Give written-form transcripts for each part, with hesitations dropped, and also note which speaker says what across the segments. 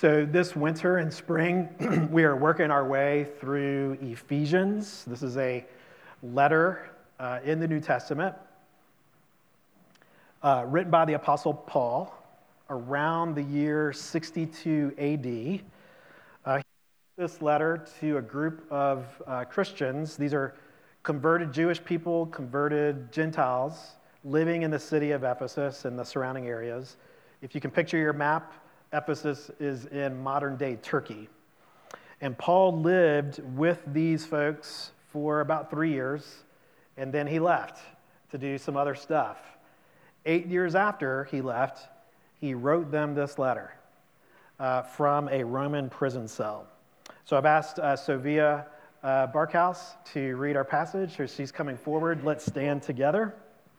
Speaker 1: So this winter and spring, we are working our way through Ephesians. This is a letter in the New Testament written by the Apostle Paul around the year 62 AD. This letter to a group of Christians. These are converted Jewish people, converted Gentiles living in the city of Ephesus and the surrounding areas. If you can picture your map, Ephesus is in modern-day Turkey. And Paul lived with these folks for about 3 years, and then he left to do some other stuff. 8 years after he left, he wrote them this letter from a Roman prison cell. So I've asked Sophia Barkhouse to read our passage. So she's coming forward. Let's stand together.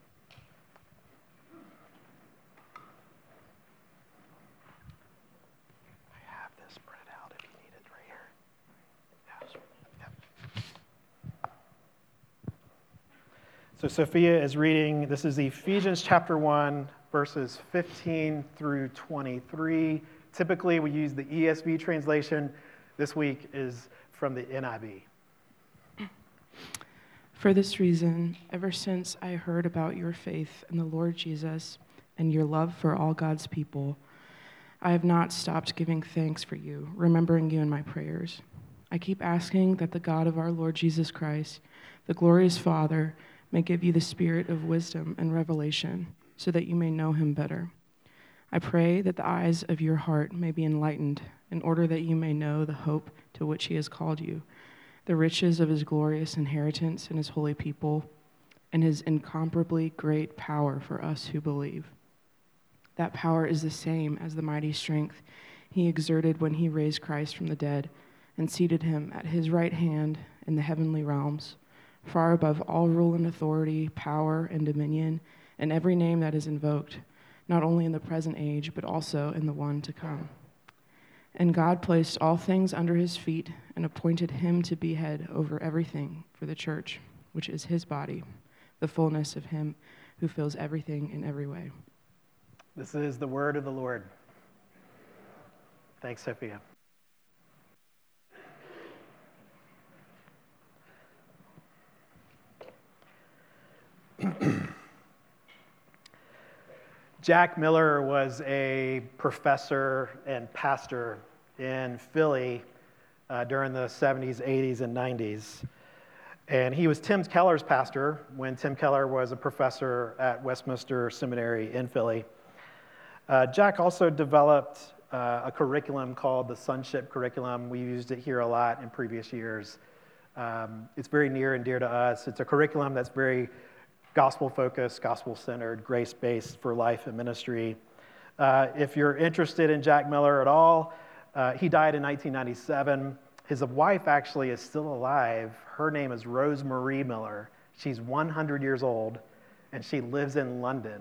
Speaker 1: So Sophia is reading, this is Ephesians chapter 1, verses 15 through 23. Typically, we use the ESV translation. This week is from the NIV.
Speaker 2: For this reason, ever since I heard about your faith in the Lord Jesus and your love for all God's people, I have not stopped giving thanks for you, remembering you in my prayers. I keep asking that the God of our Lord Jesus Christ, the glorious Father, may give you the spirit of wisdom and revelation so that you may know him better. I pray that the eyes of your heart may be enlightened in order that you may know the hope to which he has called you, the riches of his glorious inheritance in his holy people, and his incomparably great power for us who believe. That power is the same as the mighty strength he exerted when he raised Christ from the dead and seated him at his right hand in the heavenly realms, far above all rule and authority, power and dominion, and every name that is invoked, not only in the present age, but also in the one to come. And God placed all things under his feet and appointed him to be head over everything for the church, which is his body, the fullness of him who fills everything in every way.
Speaker 1: This is the word of the Lord. Thanks, Sophia. Jack Miller was a professor and pastor in Philly during the 70s, 80s, and 90s. And he was Tim Keller's pastor when Tim Keller was a professor at Westminster Seminary in Philly. Jack also developed a curriculum called the Sonship Curriculum. We used it here a lot in previous years. It's very near and dear to us. It's a curriculum that's very gospel-focused, gospel-centered, grace-based for life and ministry. If you're interested in Jack Miller at all, he died in 1997. His wife actually is still alive. Her name is Rose Marie Miller. She's 100 years old, and she lives in London.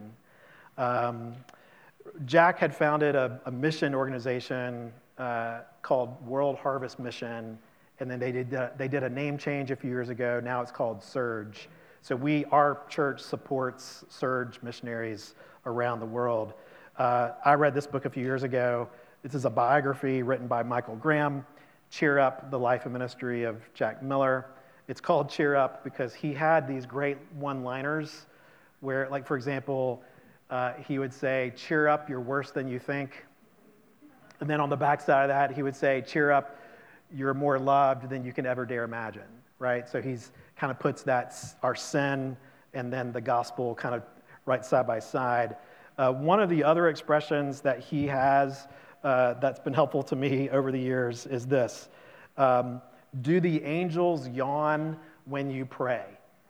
Speaker 1: Jack had founded a mission organization called World Harvest Mission, and then they did a name change a few years ago. Now it's called Surge. So our church supports Surge missionaries around the world. I read this book a few years ago. This is a biography written by Michael Graham, Cheer Up, the Life and Ministry of Jack Miller. It's called Cheer Up because he had these great one-liners where, like, for example, he would say, cheer up, you're worse than you think. And then on the backside of that, he would say, cheer up, you're more loved than you can ever dare imagine, right? So he's kind of puts that, our sin and then the gospel kind of right side by side. One of the other expressions that he has that's been helpful to me over the years is this. Do the angels yawn when you pray?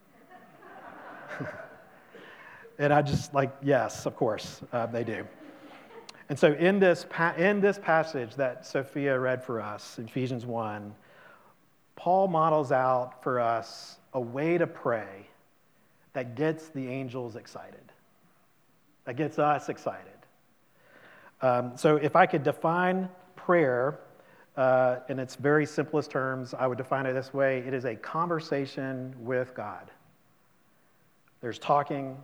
Speaker 1: And I just yes, of course, they do. And so in this passage that Sophia read for us, Ephesians 1, Paul models out for us a way to pray that gets the angels excited, that gets us excited. So if I could define prayer in its very simplest terms, I would define it this way. It is a conversation with God. There's talking,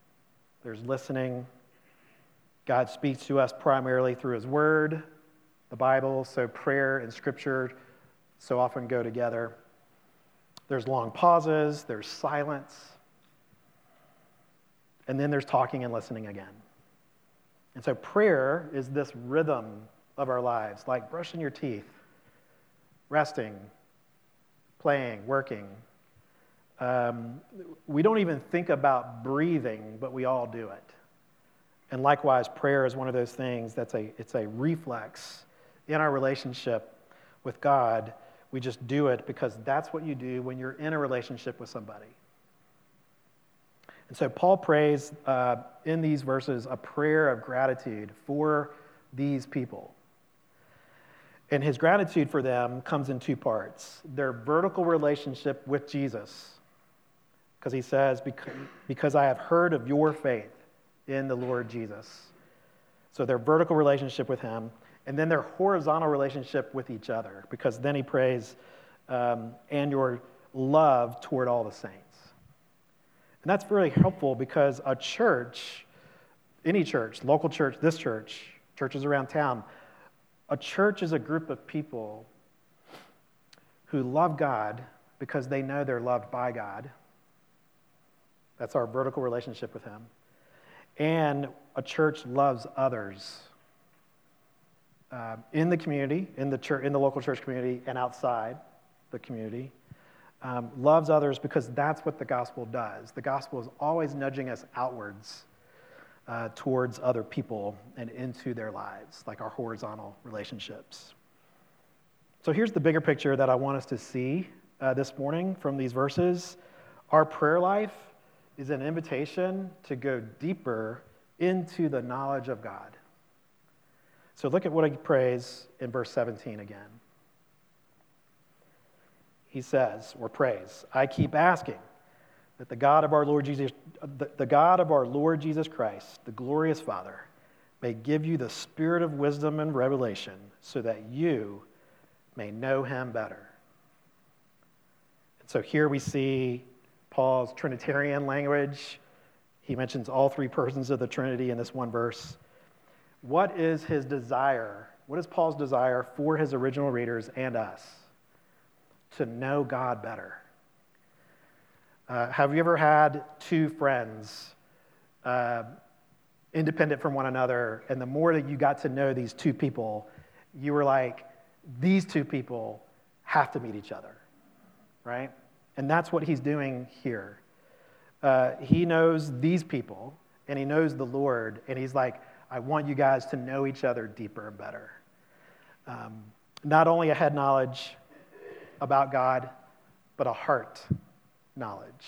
Speaker 1: there's listening. God speaks to us primarily through his word. the Bible, so prayer and scripture so often go together. There's long pauses, there's silence, and then there's talking and listening again. And so prayer is this rhythm of our lives, like brushing your teeth, resting, playing, working. We don't even think about breathing, but we all do it. And likewise, prayer is one of those things it's a reflex in our relationship with God. We just do it because that's what you do when you're in a relationship with somebody. And so Paul prays in these verses a prayer of gratitude for these people. And his gratitude for them comes in two parts. Their vertical relationship with Jesus, because he says, because I have heard of your faith in the Lord Jesus. So their vertical relationship with him, and then their horizontal relationship with each other, because then he prays, and your love toward all the saints. And that's very helpful because a church, any church, local church, this church, churches around town, a church is a group of people who love God because they know they're loved by God. That's our vertical relationship with him. And a church loves others in the community, in the church, in the local church community, and outside the community. Loves others because that's what the gospel does. The gospel is always nudging us outwards towards other people and into their lives, like our horizontal relationships. So here's the bigger picture that I want us to see this morning from these verses. Our prayer life is an invitation to go deeper into the knowledge of God. So look at what he prays in verse 17 again. He says, or prays, I keep asking that the God of our Lord Jesus Christ, the glorious Father, may give you the spirit of wisdom and revelation so that you may know him better. And so here we see Paul's Trinitarian language. He mentions all three persons of the Trinity in this one verse. What is his desire? What is Paul's desire for his original readers and us? To know God better. Have you ever had two friends independent from one another, and the more that you got to know these two people, you were like, these two people have to meet each other, right? And that's what he's doing here. He knows these people, and he knows the Lord, and he's like, I want you guys to know each other deeper and better. Not only a head knowledge about God, but a heart knowledge.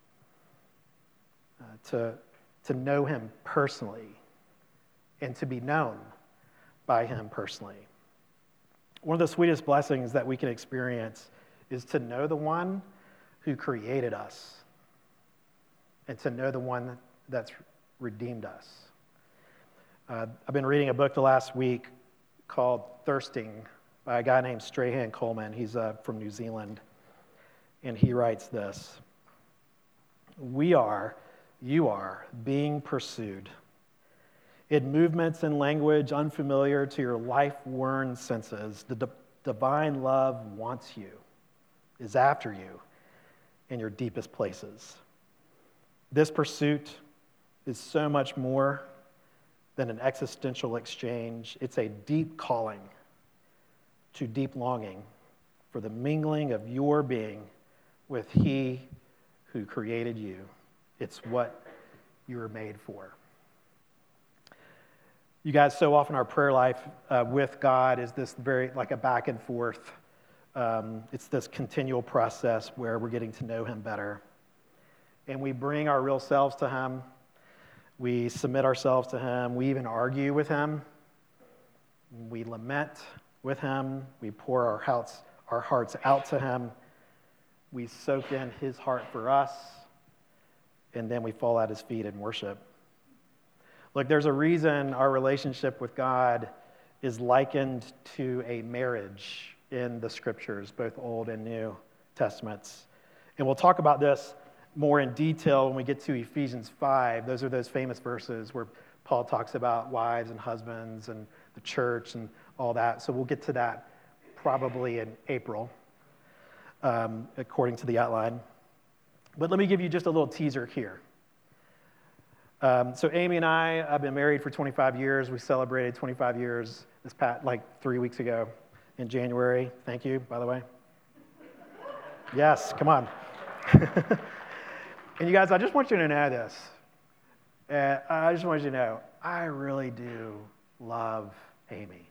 Speaker 1: To know him personally and to be known by him personally. One of the sweetest blessings that we can experience is to know the one who created us and to know the one that's redeemed us. I've been reading a book the last week called Thirsting by a guy named Strahan Coleman. He's from New Zealand. And he writes this: you are being pursued. In movements and language unfamiliar to your life-worn senses, the divine love wants you, is after you in your deepest places. This pursuit is so much more than an existential exchange. It's a deep calling to deep longing for the mingling of your being with he who created you. It's what you were made for. You guys, so often our prayer life with God is this very, like a back and forth. It's this continual process where we're getting to know him better. And we bring our real selves to him. We submit ourselves to him. We even argue with him. We lament with him. We pour our hearts out to him. We soak in his heart for us. And then we fall at his feet in worship. Look, there's a reason our relationship with God is likened to a marriage in the scriptures, both Old and New Testaments. And we'll talk about this more in detail when we get to Ephesians 5. Those are those famous verses where Paul talks about wives and husbands and the church and all that. So we'll get to that probably in April, according to the outline. But let me give you just a little teaser here. So Amy and I have been married for 25 years. We celebrated 25 years this past, 3 weeks ago in January. Thank you, by the way. Yes, come on. And you guys, I just want you to know this. I just want you to know, I really do love Amy.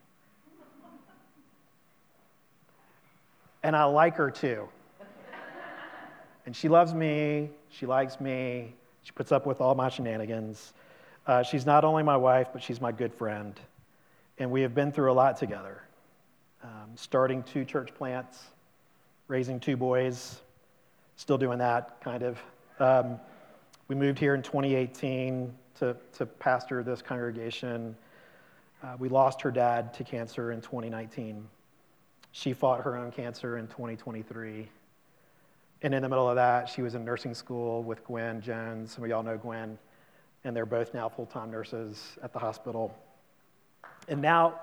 Speaker 1: And I like her too. And she loves me, she likes me, she puts up with all my shenanigans. She's not only my wife, but she's my good friend. And we have been through a lot together. Starting 2 church plants, raising 2 boys, still doing that, kind of. We moved here in 2018 to pastor this congregation. We lost her dad to cancer in 2019. She fought her own cancer in 2023. And in the middle of that, she was in nursing school with Gwen Jones. Some of y'all know Gwen. And they're both now full-time nurses at the hospital. And now,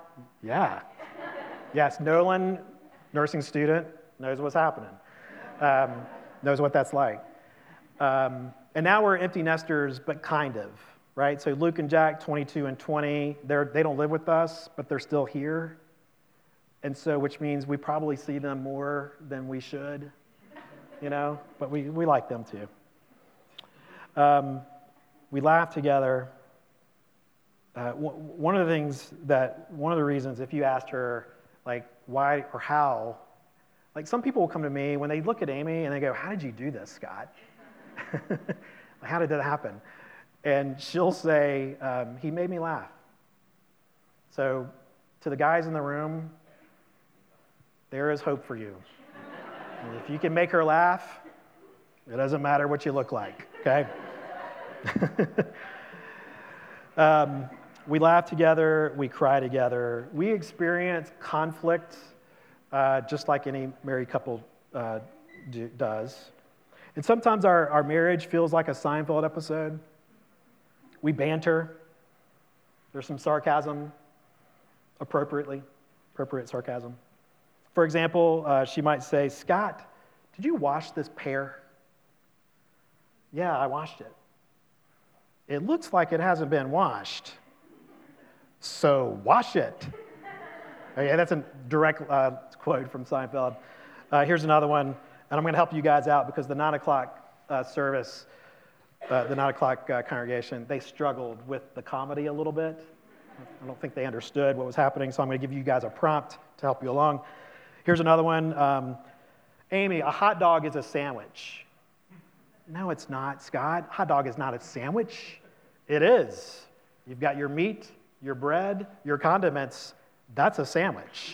Speaker 1: yes, Nolan, nursing student, knows what's happening. Knows what that's like. And now we're empty nesters, but kind of, right? So Luke and Jack, 22 and 20, they don't live with us, but they're still here. And so, which means we probably see them more than we should, but we like them too. We laugh together. One of the reasons, if you asked her, why or how, some people will come to me when they look at Amy and they go, how did you do this, Scott? How did that happen? And she'll say, he made me laugh. So to the guys in the room, there is hope for you. And if you can make her laugh, it doesn't matter what you look like, okay? We laugh together, we cry together. We experience conflict just like any married couple does. And sometimes our marriage feels like a Seinfeld episode. We banter. There's some sarcasm, appropriate sarcasm. For example, she might say, Scott, did you wash this pear? Yeah, I washed it. It looks like it hasn't been washed. So wash it. Okay, that's a direct quote from Seinfeld. Here's another one, and I'm going to help you guys out because the 9 o'clock service, the 9 o'clock congregation, they struggled with the comedy a little bit. I don't think they understood what was happening, so I'm going to give you guys a prompt to help you along. Here's another one. Amy, a hot dog is a sandwich. No, it's not, Scott. Hot dog is not a sandwich. It is. You've got your meat, your bread, your condiments. That's a sandwich.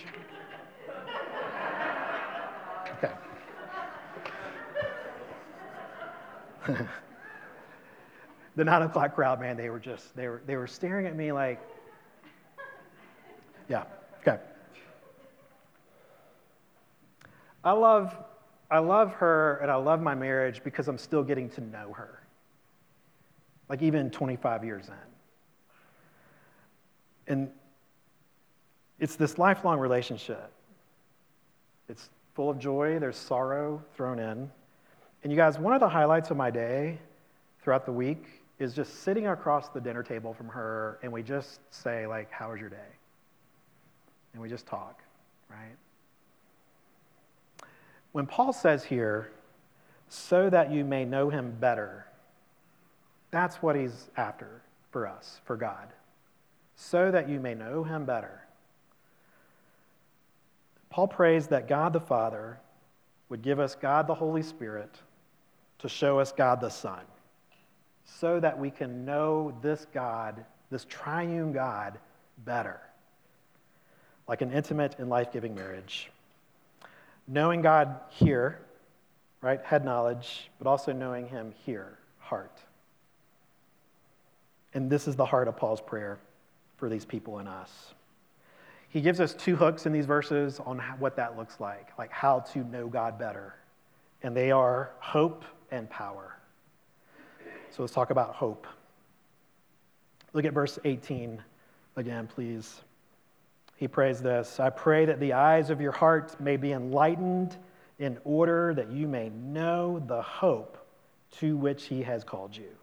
Speaker 1: Okay. The 9 o'clock crowd, man, they were staring at me like, yeah, okay. I love her and I love my marriage because I'm still getting to know her. Even 25 years in. And it's this lifelong relationship. It's full of joy, there's sorrow thrown in. And you guys, one of the highlights of my day throughout the week is just sitting across the dinner table from her and we just say, how was your day? And we just talk, right? When Paul says here, so that you may know him better, that's what he's after for us, for God. So that you may know him better. Paul prays that God the Father would give us God the Holy Spirit to show us God the Son, so that we can know this God, this triune God, better, like an intimate and life-giving marriage. Knowing God here, right, head knowledge, but also knowing him here, heart. And this is the heart of Paul's prayer for these people and us. He gives us 2 hooks in these verses on what that looks like how to know God better. And they are hope and power. So let's talk about hope. Look at verse 18 again, please. He prays this: I pray that the eyes of your heart may be enlightened in order that you may know the hope to which he has called you.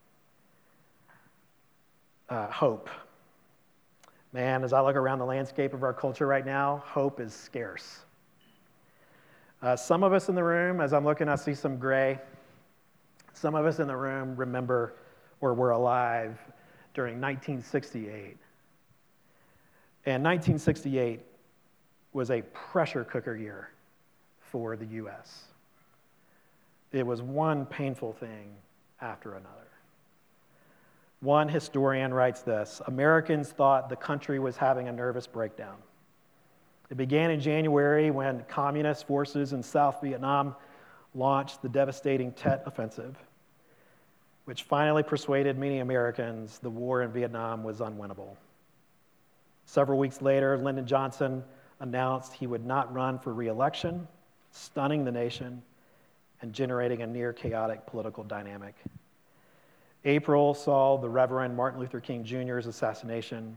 Speaker 1: Hope. Man, as I look around the landscape of our culture right now, hope is scarce. Some of us in the room, as I'm looking, I see some gray. Some of us in the room remember or were alive during 1968. And 1968 was a pressure cooker year for the U.S. It was one painful thing after another. One historian writes this: Americans thought the country was having a nervous breakdown. It began in January when communist forces in South Vietnam launched the devastating Tet Offensive, which finally persuaded many Americans the war in Vietnam was unwinnable. Several weeks later, Lyndon Johnson announced he would not run for re-election, stunning the nation and generating a near-chaotic political dynamic. April saw the Reverend Martin Luther King Jr.'s assassination,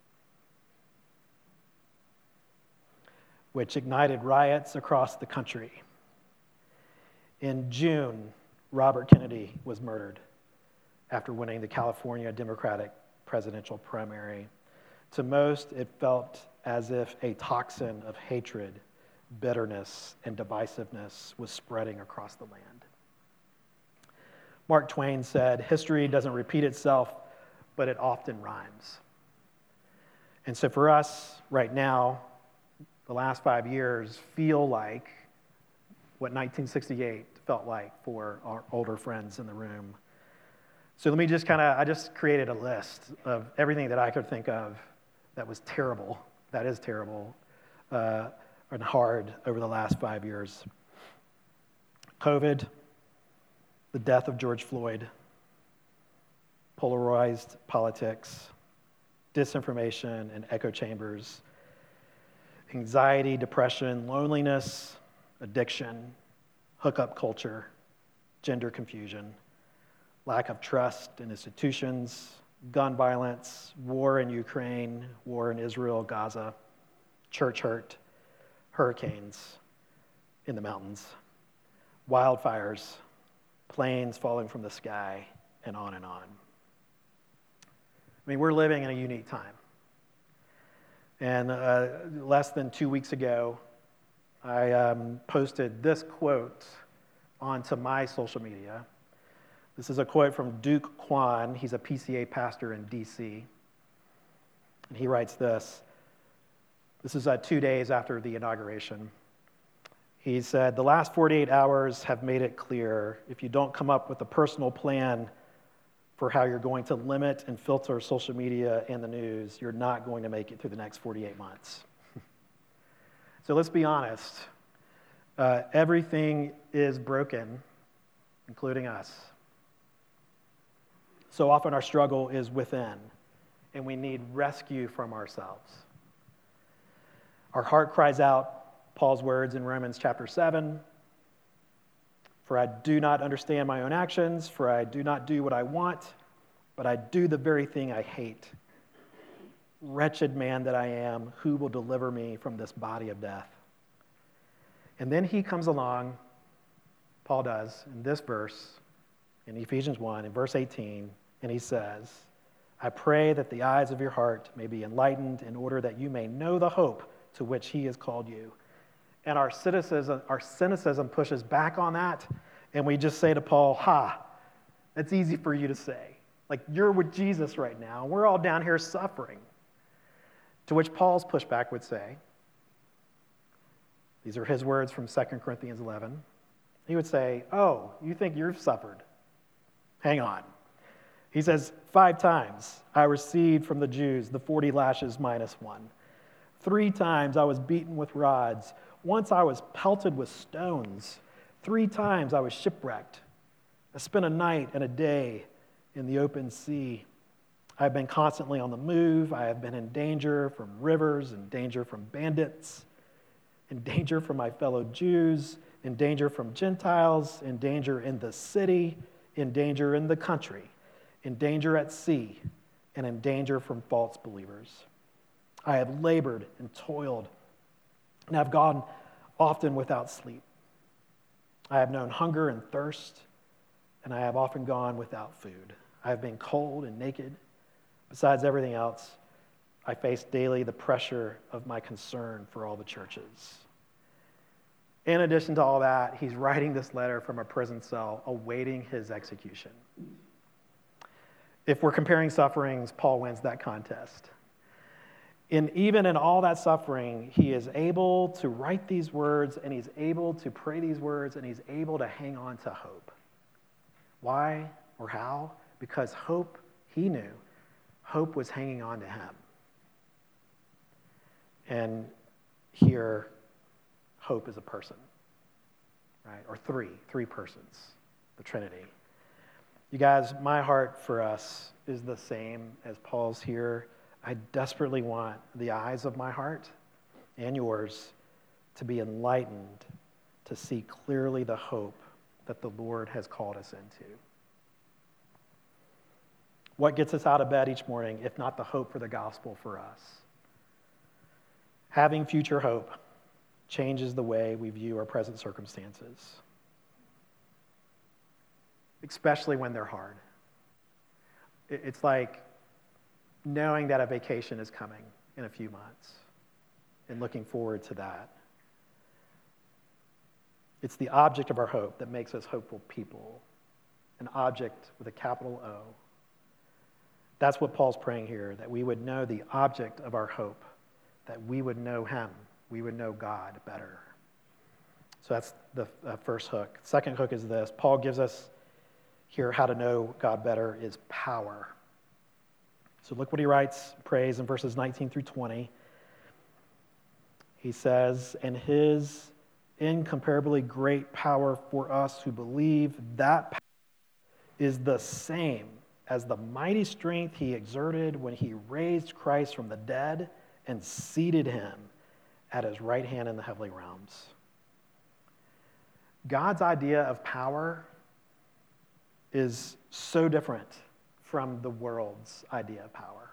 Speaker 1: which ignited riots across the country. In June, Robert Kennedy was murdered after winning the California Democratic presidential primary. To most, it felt as if a toxin of hatred, bitterness, and divisiveness was spreading across the land. Mark Twain said, history doesn't repeat itself, but it often rhymes. And so for us right now, the last 5 years feel like what 1968 felt like for our older friends in the room. So let me I just created a list of everything that I could think of that was terrible, that is terrible, and hard over the last 5 years. COVID, the death of George Floyd, polarized politics, disinformation and echo chambers, anxiety, depression, loneliness, addiction, hookup culture, gender confusion, lack of trust in institutions, gun violence, war in Ukraine, war in Israel, Gaza, church hurt, hurricanes in the mountains, wildfires, planes falling from the sky, and on and on. I mean, we're living in a unique time. And less than 2 weeks ago, I posted this quote onto my social media. This is a quote from Duke Kwon. He's a PCA pastor in D.C. And he writes this. This is 2 days after the inauguration. He said, the last 48 hours have made it clear if you don't come up with a personal plan for how you're going to limit and filter social media and the news, you're not going to make it through the next 48 months. So let's be honest. Everything is broken, including us. So often our struggle is within, and we need rescue from ourselves. Our heart cries out, Paul's words in Romans chapter 7, for I do not understand my own actions, for I do not do what I want, but I do the very thing I hate. Wretched man that I am, who will deliver me from this body of death? And then he comes along, Paul does, in this verse, in Ephesians 1, in verse 18, and he says, I pray that the eyes of your heart may be enlightened in order that you may know the hope to which he has called you. And our cynicism pushes back on that, and we just say to Paul, that's easy for you to say. Like, you're with Jesus right now. We're all down here suffering. To which Paul's pushback would say, these are his words from 2 Corinthians 11. He would say, oh, you think you've suffered? Hang on. He says, 5 times I received from the Jews the 40 lashes minus 1. 3 times I was beaten with rods. Once I was pelted with stones. 3 times I was shipwrecked. I spent a night and a day in the open sea. I have been constantly on the move. I have been in danger from rivers, in danger from bandits, in danger from my fellow Jews, in danger from Gentiles, in danger in the city, in danger in the country, in danger at sea, and in danger from false believers. I have labored and toiled, and have gone often without sleep. I have known hunger and thirst, and I have often gone without food. I have been cold and naked. Besides everything else, I face daily the pressure of my concern for all the churches. In addition to all that, he's writing this letter from a prison cell awaiting his execution. If we're comparing sufferings, Paul wins that contest. And even in all that suffering, he is able to write these words, and he's able to pray these words, and he's able to hang on to hope. Why or how? Because hope, he knew, hope was hanging on to him. And here, hope is a person, right? Or three persons, the Trinity. You guys, my heart for us is the same as Paul's here. I desperately want the eyes of my heart and yours to be enlightened, to see clearly the hope that the Lord has called us into. What gets us out of bed each morning, if not the hope for the gospel for us? Having future hope changes the way we view our present circumstances, especially when they're hard. It's like knowing that a vacation is coming in a few months and looking forward to that. It's the object of our hope that makes us hopeful people, an object with a capital O. That's what Paul's praying here, that we would know the object of our hope, that we would know him, we would know God better. So that's the first hook. Second hook is this. Paul gives us here how to know God better is power. So look what he writes, prays in verses 19 through 20. He says, and his incomparably great power for us who believe, that power is the same as the mighty strength he exerted when he raised Christ from the dead and seated him at his right hand in the heavenly realms. God's idea of power is so different from the world's idea of power.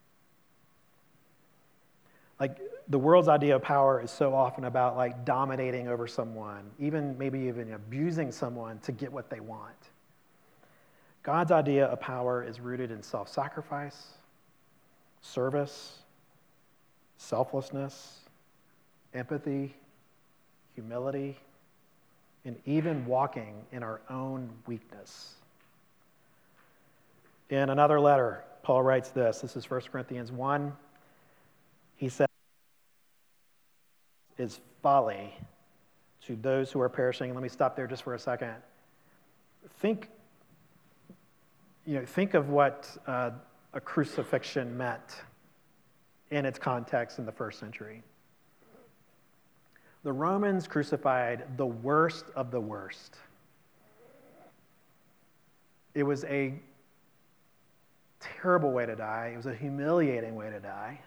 Speaker 1: Like, the world's idea of power is so often about like dominating over someone, maybe even abusing someone to get what they want. God's idea of power is rooted in self-sacrifice, service, selflessness, empathy, humility, and even walking in our own weakness. In another letter, Paul writes this. This is 1 Corinthians 1. He says, is folly to those who are perishing. Let me stop there just for a second. Think of what a crucifixion meant in its context in the first century. The Romans crucified the worst of the worst. It was a terrible way to die. It was a humiliating way to die.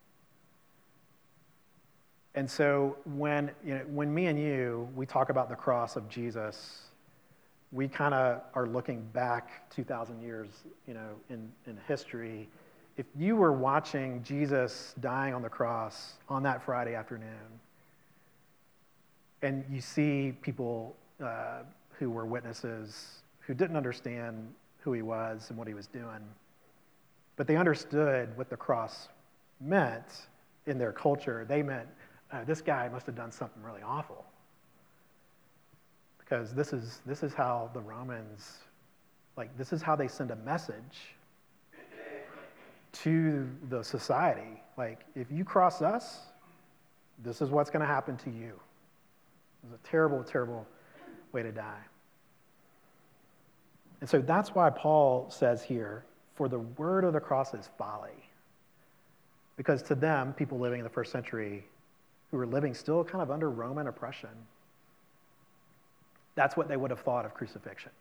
Speaker 1: And so when me and you, we talk about the cross of Jesus, we kind of are looking back 2,000 years, in history. If you were watching Jesus dying on the cross on that Friday afternoon, and you see people who were witnesses who didn't understand who he was and what he was doing, but they understood what the cross meant in their culture. They meant, this guy must have done something really awful. Because this is how the Romans, this is how they send a message to the society. If you cross us, this is what's going to happen to you. It was a terrible, terrible way to die. And so that's why Paul says here, for the word of the cross is folly. Because to them, people living in the first century, who were living still kind of under Roman oppression, that's what they would have thought of crucifixion.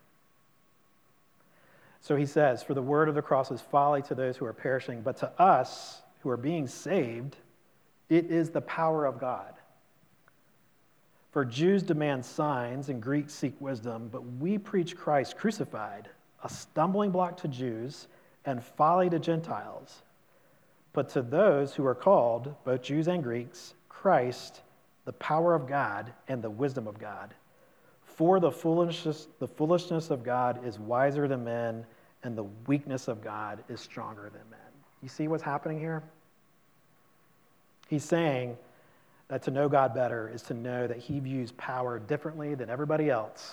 Speaker 1: So he says, for the word of the cross is folly to those who are perishing, but to us who are being saved, it is the power of God. For Jews demand signs and Greeks seek wisdom, but we preach Christ crucified, a stumbling block to Jews and folly to Gentiles. But to those who are called, both Jews and Greeks, Christ, the power of God and the wisdom of God. For the foolishness of God is wiser than men, and the weakness of God is stronger than men. You see what's happening here? He's saying that to know God better is to know that he views power differently than everybody else.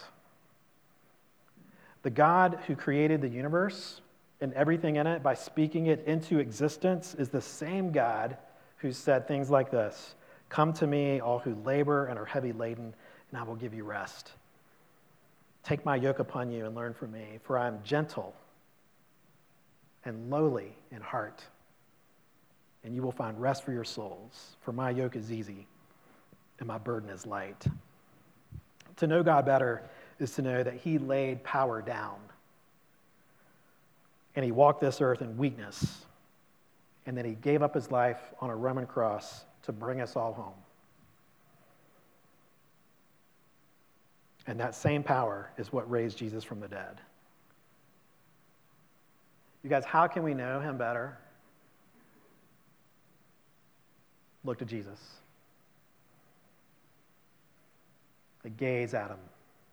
Speaker 1: The God who created the universe and everything in it by speaking it into existence is the same God who said things like this: "Come to me, all who labor and are heavy laden, and I will give you rest. Take my yoke upon you and learn from me, for I am gentle and lowly in heart, and you will find rest for your souls. For my yoke is easy and my burden is light." To know God better is to know that he laid power down, and he walked this earth in weakness, and then he gave up his life on a Roman cross to bring us all home. And that same power is what raised Jesus from the dead. You guys, how can we know him better? Look to Jesus. Gaze at him.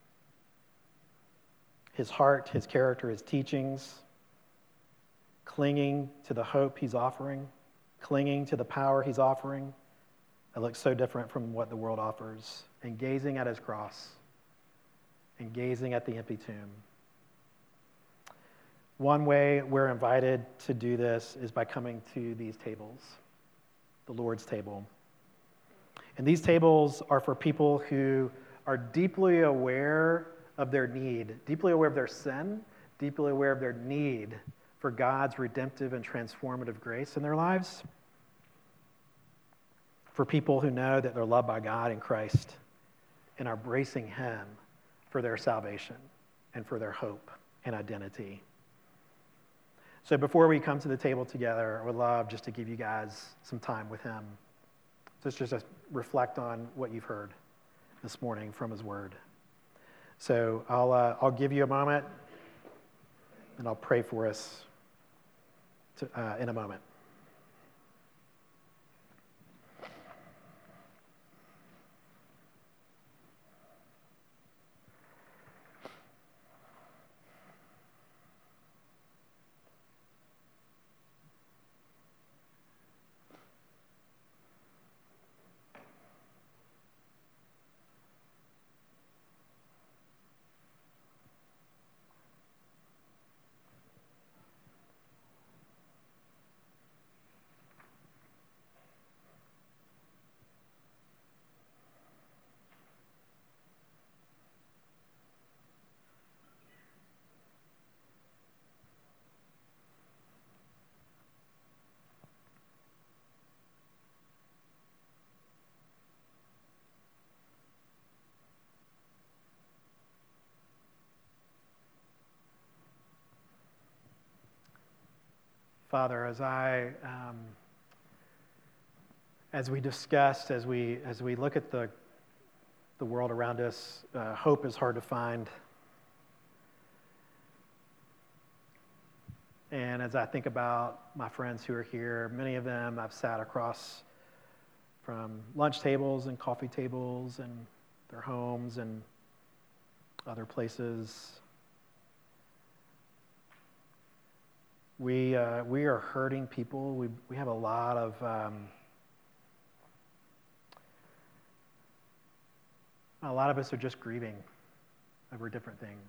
Speaker 1: His heart, his character, his teachings, clinging to the hope he's offering, clinging to the power he's offering. It looks so different from what the world offers. And gazing at his cross, and gazing at the empty tomb. One way we're invited to do this is by coming to these tables, the Lord's table. And these tables are for people who are deeply aware of their need, deeply aware of their sin, deeply aware of their need for God's redemptive and transformative grace in their lives. For people who know that they're loved by God in Christ and are bracing him for their salvation and for their hope and identity. So before we come to the table together, I would love just to give you guys some time with him. Just reflect on what you've heard this morning from his word. So I'll give you a moment, and I'll pray for us in a moment. Father, as we discussed, as we look at the world around us, hope is hard to find. And as I think about my friends who are here, many of them I've sat across from lunch tables and coffee tables and their homes and other places. We are hurting people. We have a lot of us are just grieving over different things.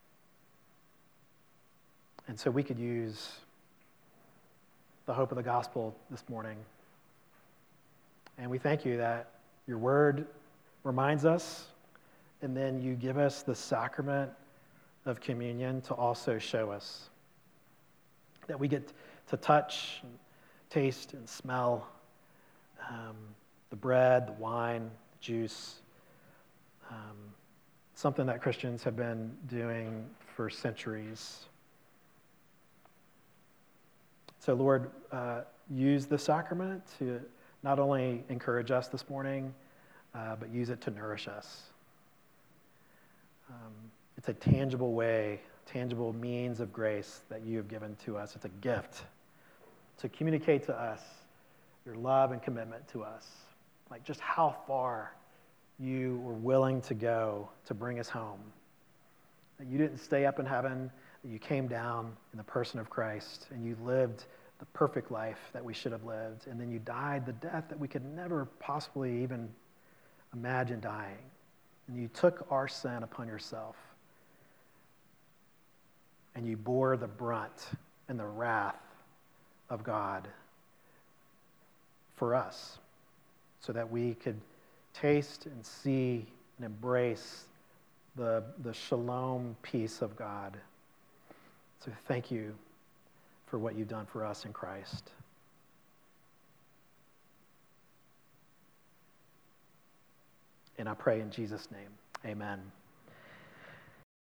Speaker 1: And so we could use the hope of the gospel this morning. And we thank you that your word reminds us, and then you give us the sacrament of communion to also show us that we get to touch, and taste, and smell the bread, the wine, the juice, something that Christians have been doing for centuries. So, Lord, use the sacrament to not only encourage us this morning, but use it to nourish us. It's a tangible way, tangible means of grace that you have given to us. It's a gift to communicate to us your love and commitment to us, like just how far you were willing to go to bring us home. That you didn't stay up in heaven, that you came down in the person of Christ, and you lived the perfect life that we should have lived, and then you died the death that we could never possibly even imagine dying. And you took our sin upon yourself, and you bore the brunt and the wrath of God for us, so that we could taste and see and embrace the shalom peace of God. So thank you for what you've done for us in Christ. And I pray in Jesus' name, amen.